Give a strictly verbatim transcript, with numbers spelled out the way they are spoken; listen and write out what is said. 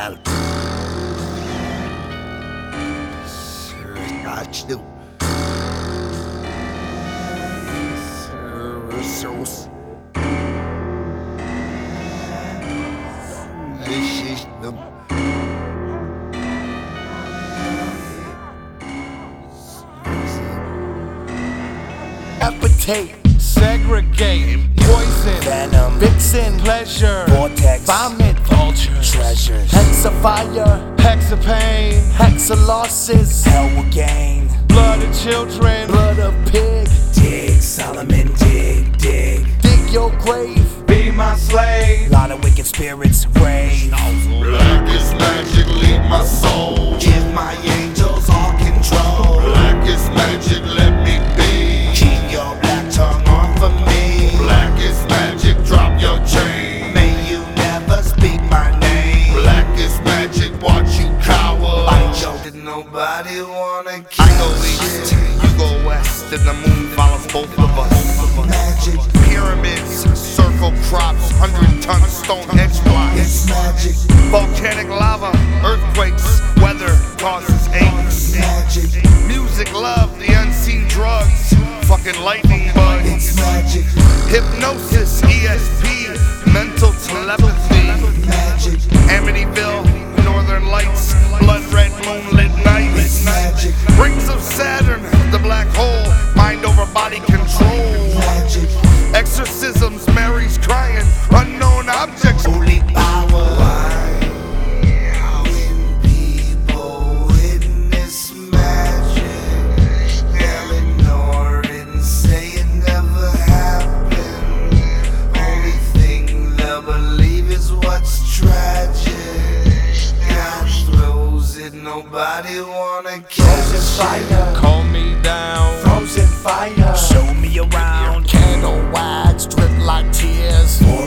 Al. Sriracha. Sauce. Appetite, segregate, poison, venom, vixen, pleasure, vortex, vomit, vultures, treasures, hexafire, hexapain, hexa losses, hell will gain, blood of children, blood of pig. Dig, Solomon, dig, dig, dig your grave, be my slave. Lot of wicked spirits rave. Black is magic, lead my soul. Give my angels all control. Black is magic, let me be. Keep your black tongue off of me. Black is magic, drop your chain. May you never speak my name. Black is magic, watch you cower. Bite your did nobody wanna kill. I go east, you go west, and the moon follows both of us. Magic, Pyramids, circle crops, hundred ton Stonehenge blocks. it's magic, Volcanic lava, earthquakes, weather causes aches. magic, Music, love, the unseen drugs, fucking lightning it's bugs. magic, Hypnosis, E S P, mental telepathy. magic, Amityville, northern lights, blood red moonlit it's nights. magic, Rings of Saturn, the black hole, mind over body control. magic, Exorcisms, Mary's crying, unknown objects. holy power. When people witness magic, they'll ignore it and say it never happened. Only thing they'll believe is what's tragic. God throws it, nobody wanna catch it. Fire, Calm me down, frozen fire, show me around, candle wax, drip like tears.